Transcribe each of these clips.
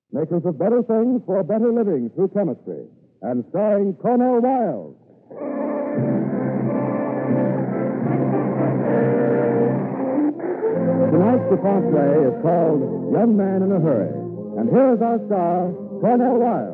makers of better things for better living through chemistry, and starring Cornell Wilde. Tonight's DuPont play is called Young Man in a Hurry. And here's our star, Cornell Wilde.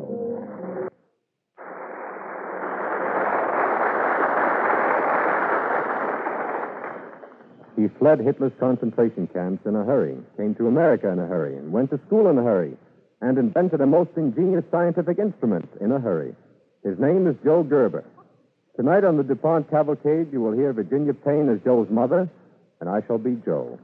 He fled Hitler's concentration camps in a hurry, came to America in a hurry, and went to school in a hurry, and invented a most ingenious scientific instrument in a hurry. His name is Joe Gerber. Tonight on the DuPont Cavalcade, you will hear Virginia Payne as Joe's mother, and I shall be Joe.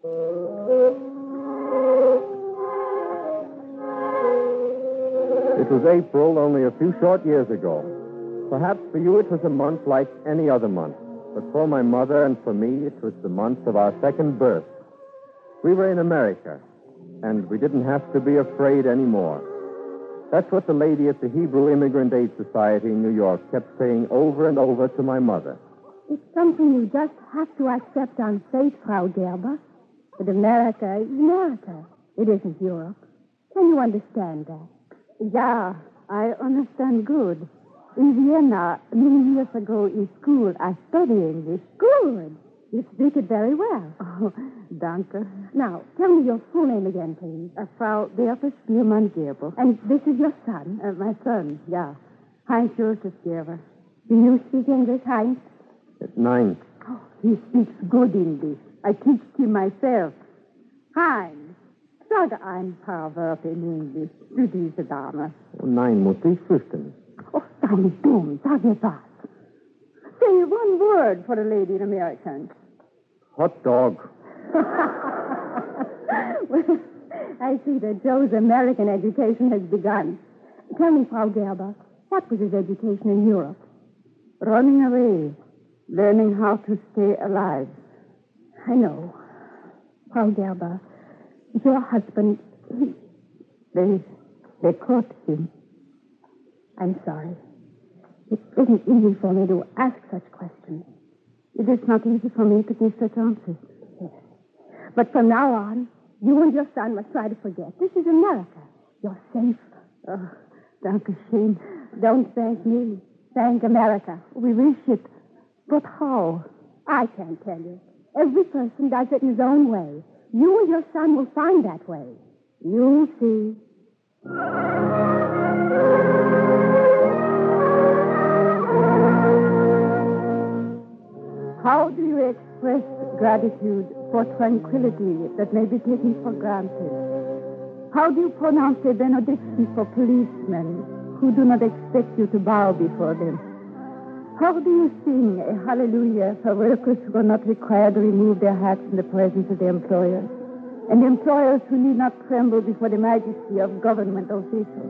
It was April only a few short years ago. Perhaps for you it was a month like any other month. But for my mother and for me, it was the month of our second birth. We were in America, and we didn't have to be afraid anymore. That's what the lady at the Hebrew Immigrant Aid Society in New York kept saying over and over to my mother. It's something you just have to accept on faith, Frau Gerber. But America is America. It isn't Europe. Can you understand that? Yeah, I understand good. In Vienna, many years ago in school, I studied English. Good. You speak it very well. Oh, danke. Now, tell me your full name again, please. Frau Bertha Spielmann-Gerber. And this is your son? My son, yeah. Heinz Joseph Gerber. Do you speak English, Heinz? At 9. Oh, he speaks good English. I teach him myself. Heinz, sag ein paar Wörter in English zu dieser Dame. Nein, Mutter, ich fürchte nicht. Oh, sei nicht dumm. Sag etwas. Say one word for a lady in American. Hot dog. Well, I see that Joe's American education has begun. Tell me, Frau Gerber, what was his education in Europe? Running away. Learning how to stay alive. I know. Frau Gerber, your husband, They caught him. I'm sorry. It isn't easy for me to ask such questions. It is not easy for me to give such answers. Yes. But from now on, you and your son must try to forget. This is America. You're safe. Oh, danke schön. Don't thank me. Thank America. We wish it. But how? I can't tell you. Every person does it in his own way. You and your son will find that way. You'll see. How do you express gratitude for tranquility that may be taken for granted? How do you pronounce a benediction for policemen who do not expect you to bow before them? How do you sing a hallelujah for workers who are not required to remove their hats in the presence of their employers, and employers who need not tremble before the majesty of government officials?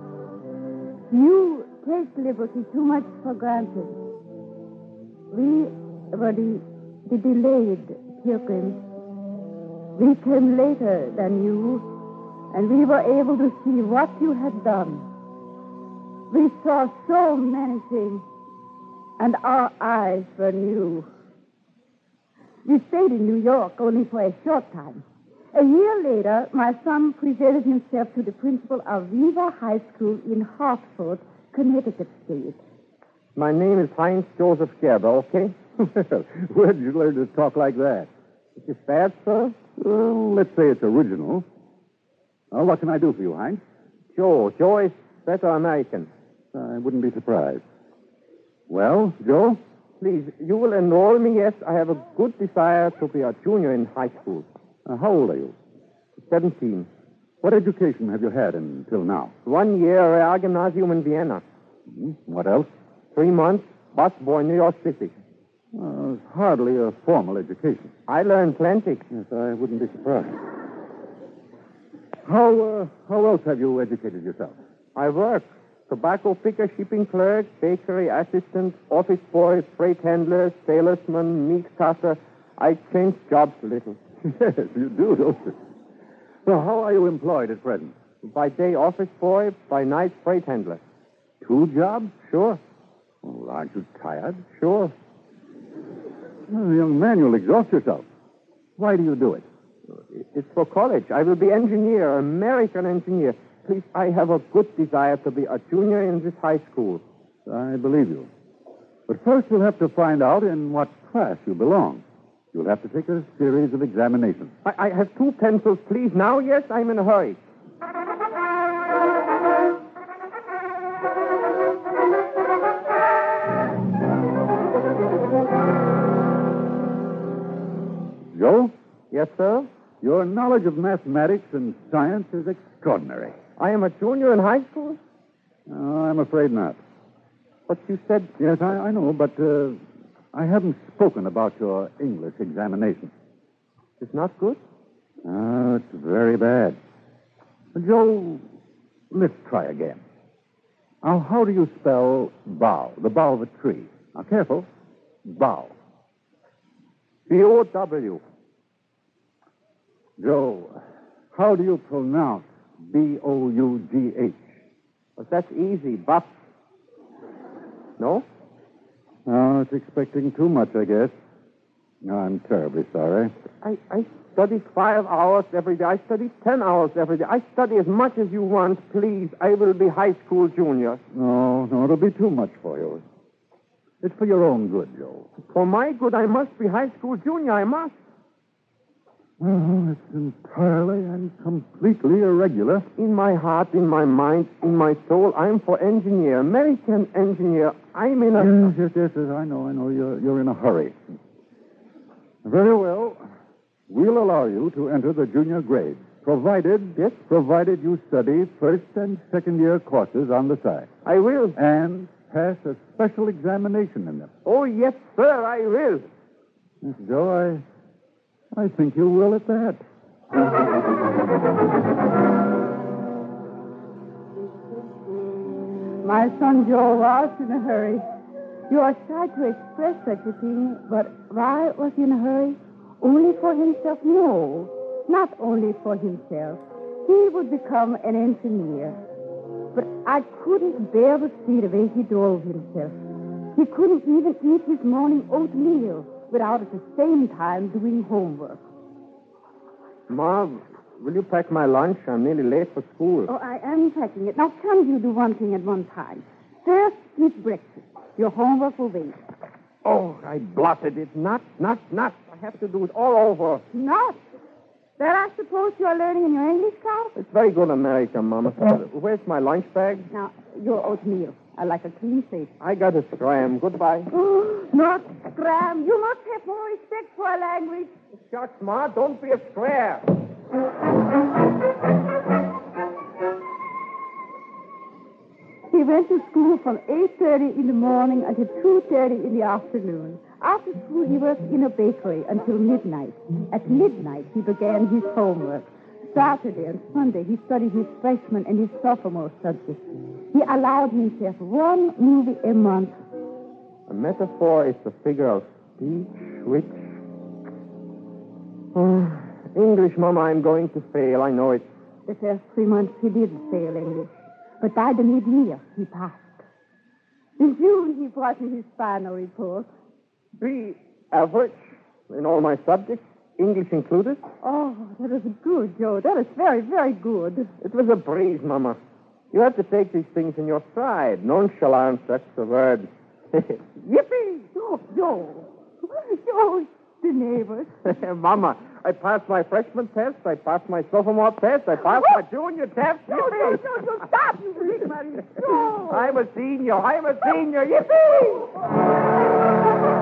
You take liberty too much for granted. We were the delayed pilgrims. We came later than you, and we were able to see what you had done. We saw so many things, and our eyes were new. We stayed in New York only for a short time. A year later, my son presented himself to the principal of Viva High School in Hartford, Connecticut State. My name is Heinz Joseph Gerber, okay? Where did you learn to talk like that? Is this bad, sir? Well, let's say it's original. What can I do for you, Heinz? Joe. Joe is better American. I wouldn't be surprised. Well, Joe? Please, you will enroll me, yes. I have a good desire to be a junior in high school. How old are you? 17. What education have you had until now? 1 year, Realgymnasium in Vienna. What else? 3 months, busboy in New York City. It's hardly a formal education. I learned plenty. Yes, I wouldn't be surprised. How else have you educated yourself? I work. Tobacco picker, shipping clerk, bakery assistant, office boy, freight handler, salesman, meat cutter. I change jobs a little. Yes, you do, don't you? Well, how are you employed at present? By day, office boy. By night, freight handler. 2 jobs? Sure. Well, aren't you tired? Sure. Well, young man, you'll exhaust yourself. Why do you do it? It's for college. I will be engineer, American engineer. please, I have a good desire to be a junior in this high school. I believe you. But first you'll have to find out in what class you belong. You'll have to take a series of examinations. I have 2 pencils, please. Now, yes, I'm in a hurry. Joe, Yes, sir? your knowledge of mathematics and science is extraordinary. I am a junior in high school? No, I'm afraid not. But you said... Yes, I know, but I haven't spoken about your English examination. It's not good? It's very bad. Joe, let's try again. Now, how do you spell bough, the bough of a tree? Now, careful. Bough. B-O-W. Joe, how do you pronounce B-O-U-G-H? Well, that's easy. Buff. No? Oh, it's expecting too much, I guess. No, I'm terribly sorry. I study 5 hours every day. I study 10 hours every day. I study as much as you want, please. I will be high school junior. No, it'll be too much for you. It's for your own good, Joe. For my good, I must be high school junior. I must. Oh, it's entirely and completely irregular. In my heart, in my mind, in my soul, I'm for engineer, American engineer. I'm in a... Yes, I know. You're in a hurry. Very well. We'll allow you to enter the junior grade, provided you study first and second year courses on the side. I will. And pass a special examination in them. Oh, yes, sir, I will. Miss Joe, I think you will at that. My son Joe was in a hurry. You are shy to express such a thing, but why was he in a hurry? Only for himself? No, not only for himself. He would become an engineer. But I couldn't bear to see the way he drove himself. He couldn't even eat his morning oatmeal without at the same time doing homework. Ma, will you pack my lunch? I'm nearly late for school. Oh, I am packing it. Now, can you do one thing at one time? First, eat breakfast. Your homework will wait. Oh, I blotted it. Not. I have to do it all over. Not? That I suppose you are learning in your English class? It's very good American, Mama. Where's my lunch bag? Now, your oatmeal. I like a clean plate. I got a scram. Goodbye. Not scram. You must have more respect for our language. Shucks, Ma, don't be a square. He went to school from 8:30 in the morning until 2:30 in the afternoon. After school, he worked in a bakery until midnight. At midnight, he began his homework. Saturday and Sunday, he studied his freshman and his sophomore subjects. He allowed himself 1 movie a month. A metaphor is a figure of speech which... English, Mama, I'm going to fail. I know it. The first 3 months, he did fail English. But by the mid-year, he passed. In June, he brought me his final report. Be average in all my subjects, English included. Oh, that is good, Joe. That is very, very good. It was a breeze, Mama. You have to take these things in your stride. Nonchalance, that's the word. Yippee! Oh, Joe. Joe, the neighbors. Mama, I passed my freshman test. I passed my sophomore test. I passed my junior test. Joe, stop, you big Joe. I'm a senior. Yippee!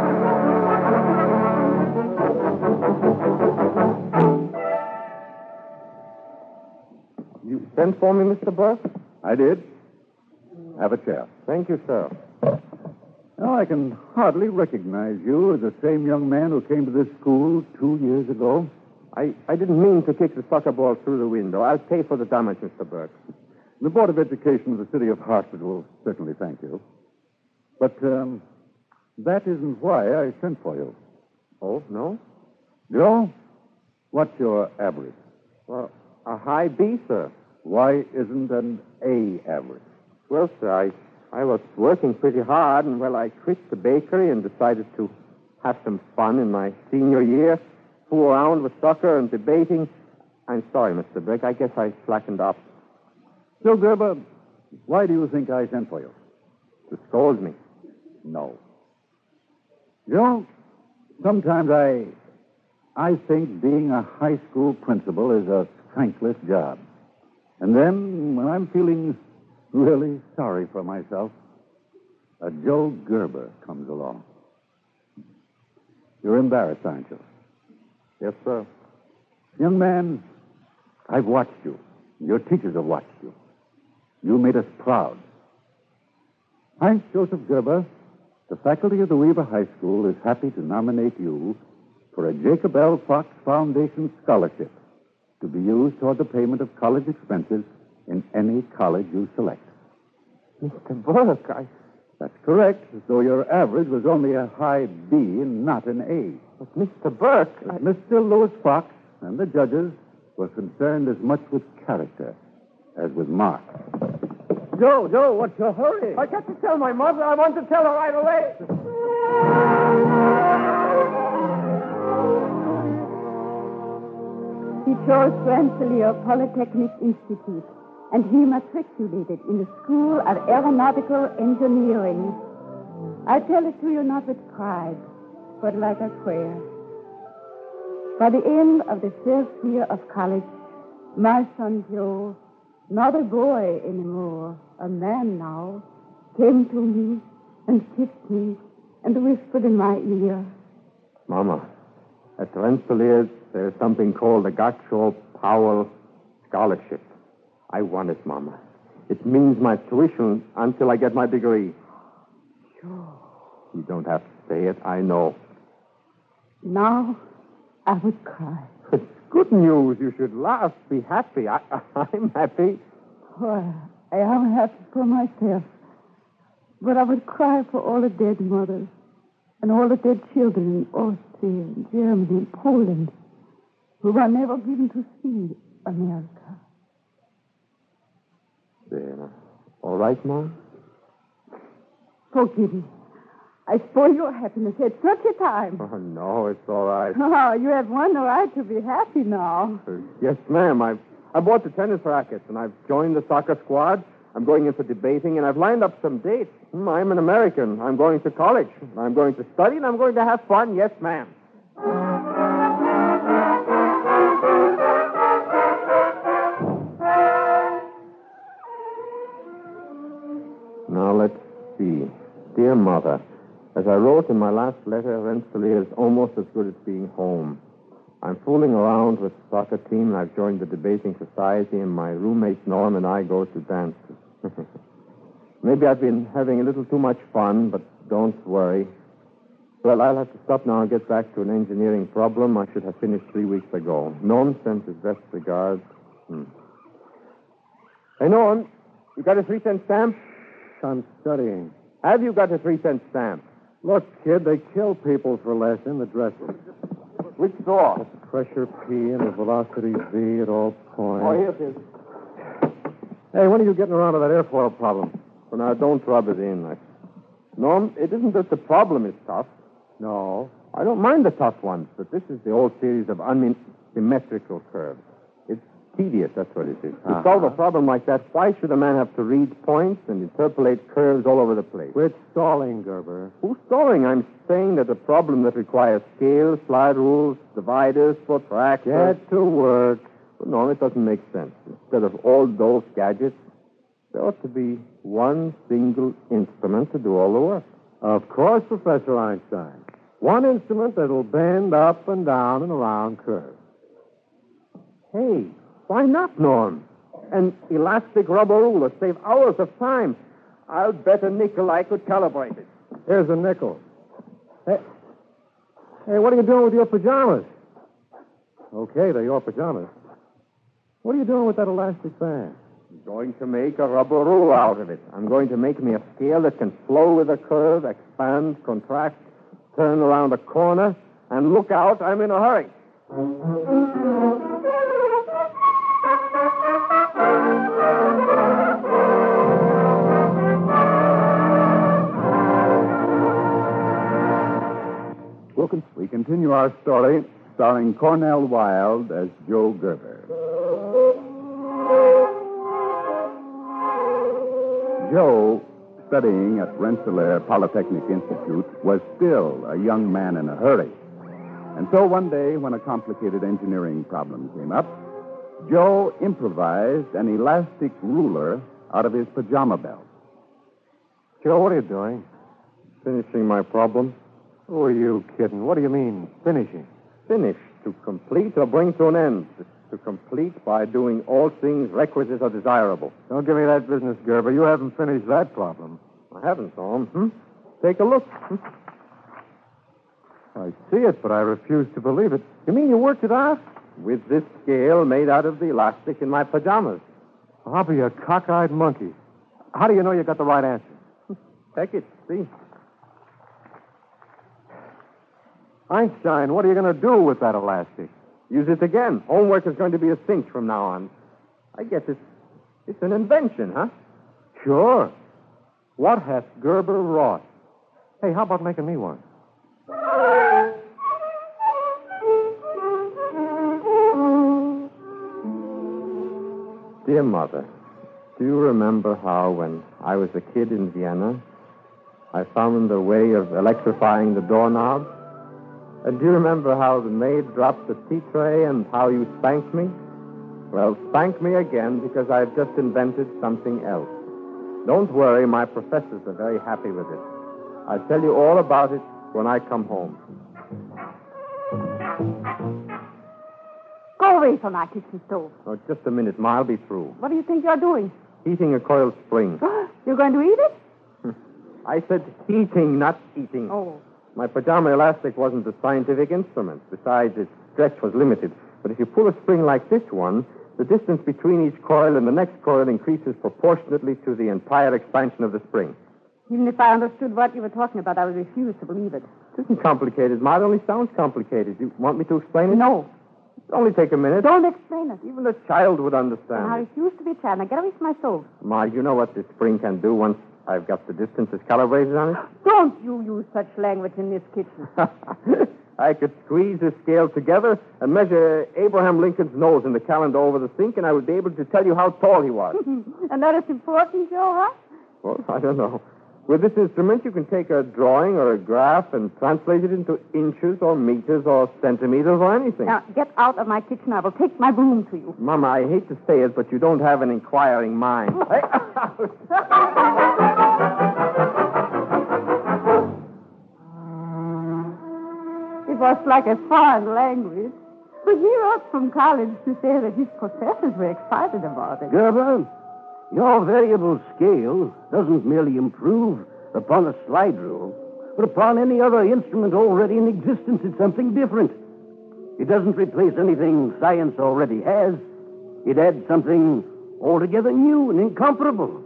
You sent for me, Mr. Burke? I did. Have a chair. Thank you, sir. Now, I can hardly recognize you as the same young man who came to this school 2 years ago. I didn't mean to kick the soccer ball through the window. I'll pay for the damage, Mr. Burke. The Board of Education of the city of Hartford will certainly thank you. But that isn't why I sent for you. Oh, no? Joe, what's your average? Well, a high B, sir. Why isn't an A average? Well, sir, I was working pretty hard, and, I quit the bakery and decided to have some fun in my senior year, fool around with soccer and debating. I'm sorry, Mr. Burke. I guess I slackened up. Joe Gerber, why do you think I sent for you? To scold me. No. Joe, sometimes I think being a high school principal is a thankless job. And then, when I'm feeling really sorry for myself, a Joe Gerber comes along. You're embarrassed, aren't you? Yes, sir. Young man, I've watched you. Your teachers have watched you. You made us proud. Heinz Joseph Gerber, the faculty of the Weaver High School is happy to nominate you for a Jacob L. Fox Foundation scholarship to be used toward the payment of college expenses in any college you select. Mr. Burke, That's correct, though your average was only a high B and not an A. But Mr. Burke, Mr. Louis Fox and the judges were concerned as much with character as with marks. Joe, what's your hurry? I got to tell my mother. I want to tell her right away. He chose Rensselaer Polytechnic Institute, and he matriculated in the School of Aeronautical Engineering. I tell it to you not with pride, but like a prayer. By the end of the first year of college, my son Joe, not a boy anymore, a man now, came to me and kissed me and whispered in my ear. Mama, at Rensselaer, there's something called the Gotcho Powell Scholarship. I want it, Mama. It means my tuition until I get my degree. Sure. You don't have to say it. I know. Now I would cry. It's good news. You should laugh. Be happy. I'm happy. Well, I am happy for myself. But I would cry for all the dead mothers and all the dead children in Austria and Germany and Poland who were never given to see America. There. All right, Mom? Forgive me. I spoil your happiness at such a time. Oh, no, it's all right. Oh, you have one right to be happy now. Yes, ma'am. I bought the tennis rackets, and I've joined the soccer squad. I'm going in for debating, and I've lined up some dates. I'm an American. I'm going to college. I'm going to study, and I'm going to have fun. Yes, ma'am. Now, let's see. Dear Mother, as I wrote in my last letter, Rensselaer is almost as good as being home. I'm fooling around with the soccer team, and I've joined the debating society, and my roommate Norm and I go to dances. Maybe I've been having a little too much fun, but don't worry. Well, I'll have to stop now and get back to an engineering problem I should have finished 3 weeks ago. Norm sends his best regards. Hey, Norm, you got a 3-cent stamp? I'm studying. Have you got a 3-cent stamp? Look, kid, they kill people for less in the dressers. Which door? Pressure P and a velocity V at all points. Oh, here it is. Hey, when are you getting around to that airfoil problem? Well, now, don't rub it in. Norm, it isn't that the problem is tough. No. I don't mind the tough ones, but this is the old series of unsymmetrical curves. It's tedious, that's what it is. To solve a problem like that, why should a man have to read points and interpolate curves all over the place? Quit stalling, Gerber. Who's stalling? I'm saying that a problem that requires scales, slide rules, dividers, protractors... Get to work. But no, it doesn't make sense. Instead of all those gadgets, there ought to be one single instrument to do all the work. Of course, Professor Einstein. One instrument that'll bend up and down and around curves. Hey, why not, Norm? An elastic rubber ruler save hours of time. I'll bet a nickel I could calibrate it. Here's a nickel. Hey, what are you doing with your pajamas? Okay, they're your pajamas. What are you doing with that elastic band? I'm going to make a rubber ruler out of it. I'm going to make me a scale that can flow with a curve, expand, contract, turn around a corner, and look out, I'm in a hurry. We continue our story starring Cornell Wilde as Joe Gerber. Joe, studying at Rensselaer Polytechnic Institute, was still a young man in a hurry. And so one day, when a complicated engineering problem came up, Joe improvised an elastic ruler out of his pajama belt. Joe, what are you doing? Finishing my problem. Who are you kidding? What do you mean, finishing? Finish. To complete or bring to an end. To complete by doing all things requisite or desirable. Don't give me that business, Gerber. You haven't finished that problem. I haven't, Tom. Take a look. I see it, but I refuse to believe it. You mean you worked it out? With this scale made out of the elastic in my pajamas. I'll be a cockeyed monkey. How do you know you got the right answer? Take it, see. Einstein, what are you going to do with that elastic? Use it again. Homework is going to be a cinch from now on. I guess it's an invention, huh? Sure. What hath Gerber wrought? Hey, how about making me one? Dear Mother, do you remember how, when I was a kid in Vienna, I found a way of electrifying the doorknob? And do you remember how the maid dropped the tea tray and how you spanked me? Well, spank me again, because I've just invented something else. Don't worry, my professors are very happy with it. I'll tell you all about it when I come home. Go away from our kitchen stove. Oh, just a minute, Ma. I'll be through. What do you think you're doing? Heating a coiled spring. You're going to eat it? I said heating, not eating. Oh. My pajama elastic wasn't a scientific instrument. Besides, its stretch was limited. But if you pull a spring like this one, the distance between each coil and the next coil increases proportionately to the entire expansion of the spring. Even if I understood what you were talking about, I would refuse to believe it. It isn't complicated, Ma. It only sounds complicated. You want me to explain it? No. It'll only take a minute. Don't explain it. Even a child would understand. And I it. refuse to be a child. Now get away from my stove. Ma, you know what this spring can do once I've got the distances calibrated on it? Don't you use such language in this kitchen. I could squeeze the scale together and measure Abraham Lincoln's nose in the calendar over the sink, and I would be able to tell you how tall he was. And that is important, Joe, huh? Well, I don't know. With this instrument, you can take a drawing or a graph and translate it into inches or meters or centimeters or anything. Now, get out of my kitchen. I will take my broom to you. Mama, I hate to say it, but you don't have an inquiring mind. It was like a foreign language. But he wrote from college to say that his professors were excited about it. Gerber, your variable scale doesn't merely improve upon a slide rule, but upon any other instrument already in existence. It's something different. It doesn't replace anything science already has. It adds something altogether new and incomparable.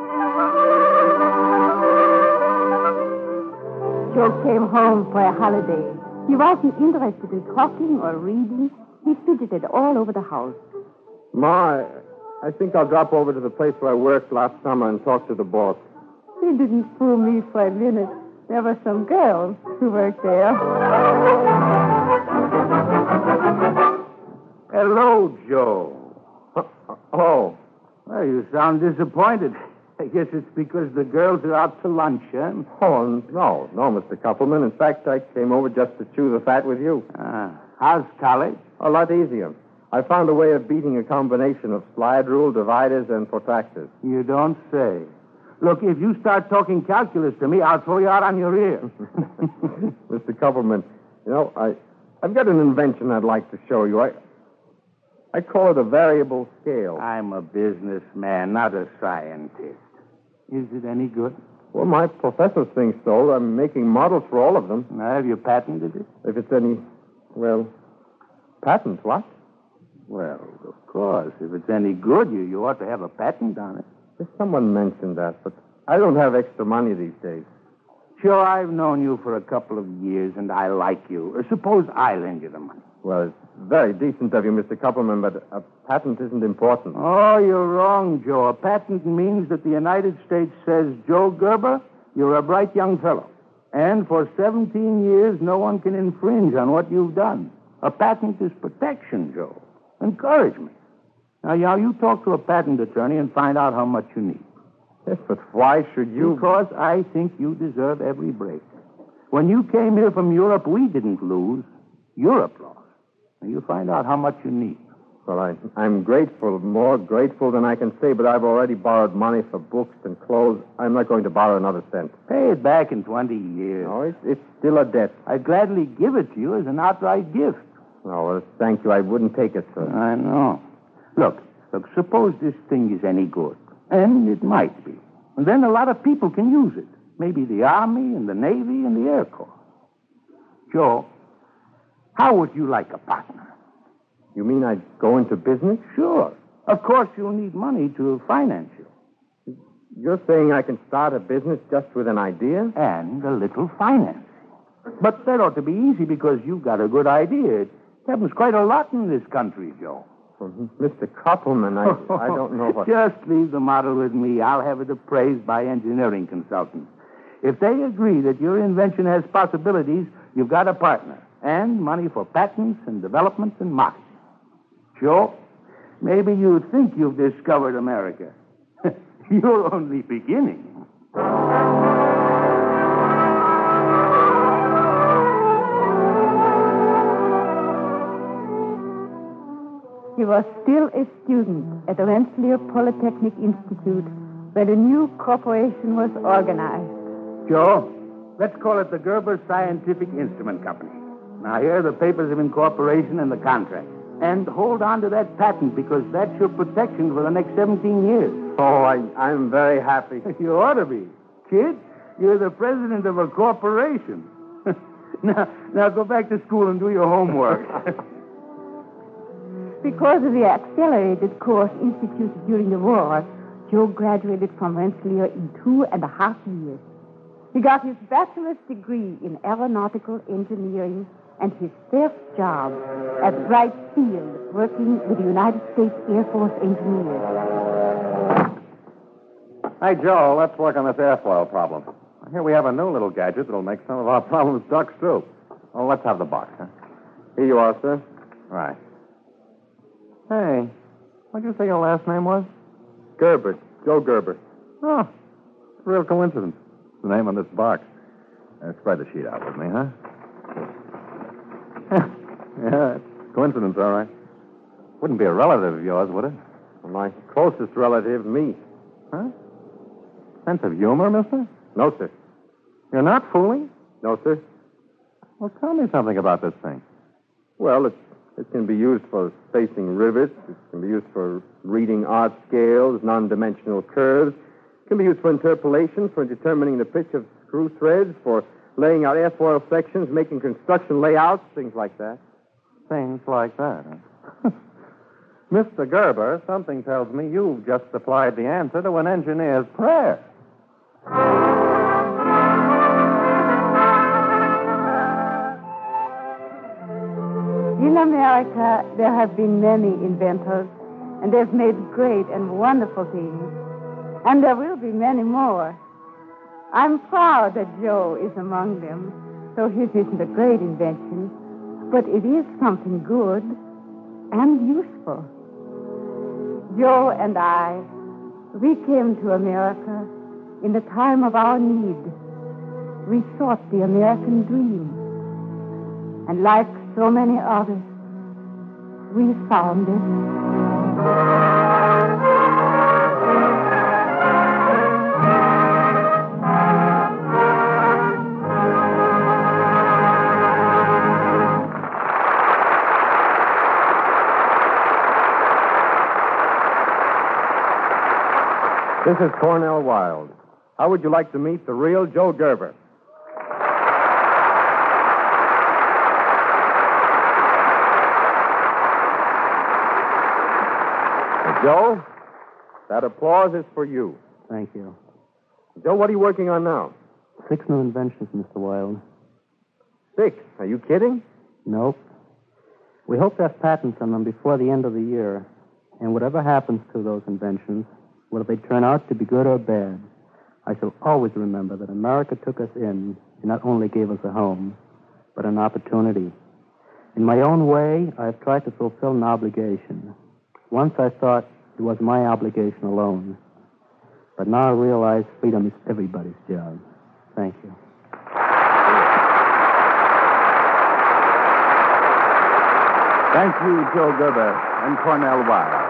Joe came home for a holiday. He wasn't interested in talking or reading. He fidgeted all over the house. Ma, I think I'll drop over to the place where I worked last summer and talk to the boss. He didn't fool me for a minute. There were some girls who worked there. Hello, Joe. Oh. Well, you sound disappointed. I guess it's because the girls are out to lunch, huh? Oh, no, Mr. Koppelman. In fact, I came over just to chew the fat with you. How's college? A lot easier. I found a way of beating a combination of slide rule, dividers, and protractors. You don't say. Look, if you start talking calculus to me, I'll throw you out on your ear. Mr. Koppelman, you know, I've got an invention I'd like to show you. I call it a variable scale. I'm a businessman, not a scientist. Is it any good? Well, my professor thinks so. I'm making models for all of them. Now, have you patented it? If it's any, well, patent, what? Well, of course. If it's any good, you ought to have a patent on it. Someone mentioned that, but I don't have extra money these days. Sure, I've known you for a couple of years, and I like you. Suppose I lend you the money. Well, it's very decent of you, Mr. Koppelman, but a patent isn't important. Oh, you're wrong, Joe. A patent means that the United States says, Joe Gerber, you're a bright young fellow. And for 17 years, no one can infringe on what you've done. A patent is protection, Joe. Encouragement. Now, you talk to a patent attorney and find out how much you need. Yes, but why should you... Because I think you deserve every break. When you came here from Europe, we didn't lose. Europe lost. Now, you find out how much you need. Well, I'm grateful, more grateful than I can say, but I've already borrowed money for books and clothes. I'm not going to borrow another cent. Pay it back in 20 years. No, it's still a debt. I'd gladly give it to you as an outright gift. No, well, thank you. I wouldn't take it, sir. I know. Look, suppose this thing is any good. And it might be. And then a lot of people can use it. Maybe the Army and the Navy and the Air Corps. Joe, how would you like a partner? You mean I'd go into business? Sure. Of course, you'll need money to finance you. You're saying I can start a business just with an idea? And a little financing. But that ought to be easy because you've got a good idea. It happens quite a lot in this country, Joe. Well, Mr. Koppelman, I don't know what... Just leave the model with me. I'll have it appraised by engineering consultants. If they agree that your invention has possibilities, you've got a partner. And money for patents and development and marketing. Joe, maybe you think you've discovered America. You're only beginning. He was still a student at the Rensselaer Polytechnic Institute where the new corporation was organized. Joe, let's call it the Gerber Scientific Instrument Company. Now, here are the papers of incorporation and the contract. And hold on to that patent because that's your protection for the next 17 years. Oh, I'm very happy. You ought to be. Kid, you're the president of a corporation. Now go back to school and do your homework. Because of the accelerated course instituted during the war, Joe graduated from Rensselaer in 2.5 years. He got his bachelor's degree in aeronautical engineering and his first job at Wright Field, working with the United States Air Force engineers. Hey, Joe, let's work on this airfoil problem. Here we have a new little gadget that'll make some of our problems ducks, too. Oh, let's have the box, huh? Here you are, sir. Right. Hey, what'd you say your last name was? Gerber. Joe Gerber. Oh, it's a real coincidence. It's the name on this box. Spread the sheet out with me, huh? Yeah, it's coincidence, all right. Wouldn't be a relative of yours, would it? Well, my closest relative, me. Huh? Sense of humor, mister? No, sir. You're not fooling? No, sir. Well, tell me something about this thing. Well, it can be used for spacing rivets. It can be used for reading art scales, non-dimensional curves. It can be used for interpolation, for determining the pitch of screw threads, for laying out airfoil sections, making construction layouts, things like that. Things like that, huh? Mr. Gerber, something tells me you've just supplied the answer to an engineer's prayer. In America, there have been many inventors, and they've made great and wonderful things. And there will be many more. I'm proud that Joe is among them, though his isn't a great invention, but it is something good and useful. Joe and I, we came to America in the time of our need. We sought the American dream. And like so many others, we found it. This is Cornell Wilde. How would you like to meet the real Joe Gerber? Joe, that applause is for you. Thank you. Joe, what are you working on now? 6 new inventions, Mr. Wilde. 6? Are you kidding? Nope. We hope to have patents on them before the end of the year. And whatever happens to those inventions, whether they turn out to be good or bad, I shall always remember that America took us in and not only gave us a home, but an opportunity. In my own way, I have tried to fulfill an obligation. Once I thought it was my obligation alone. But now I realize freedom is everybody's job. Thank you. Thank you, Joe Gerber and Cornell Wilde.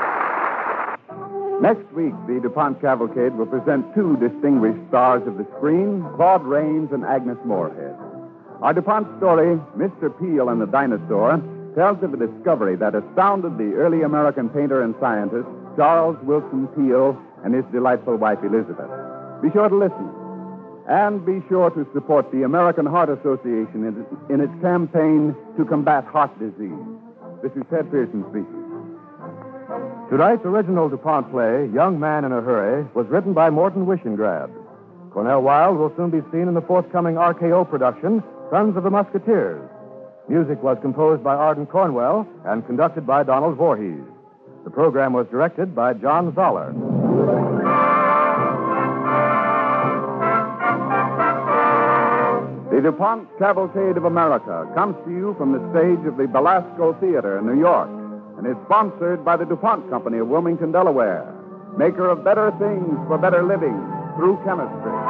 Next week, the DuPont Cavalcade will present two distinguished stars of the screen, Claude Rains and Agnes Moorehead. Our DuPont story, Mr. Peel and the Dinosaur, tells of a discovery that astounded the early American painter and scientist, Charles Wilson Peel, and his delightful wife, Elizabeth. Be sure to listen. And be sure to support the American Heart Association in its campaign to combat heart disease. This is Ted Pearson speaking. Tonight's original DuPont play, Young Man in a Hurry, was written by Morton Wishengrad. Cornell Wilde will soon be seen in the forthcoming RKO production, Sons of the Musketeers. Music was composed by Arden Cornwell and conducted by Donald Voorhees. The program was directed by John Zoller. The DuPont Cavalcade of America comes to you from the stage of the Belasco Theater in New York and is sponsored by the DuPont Company of Wilmington, Delaware, maker of better things for better living through chemistry.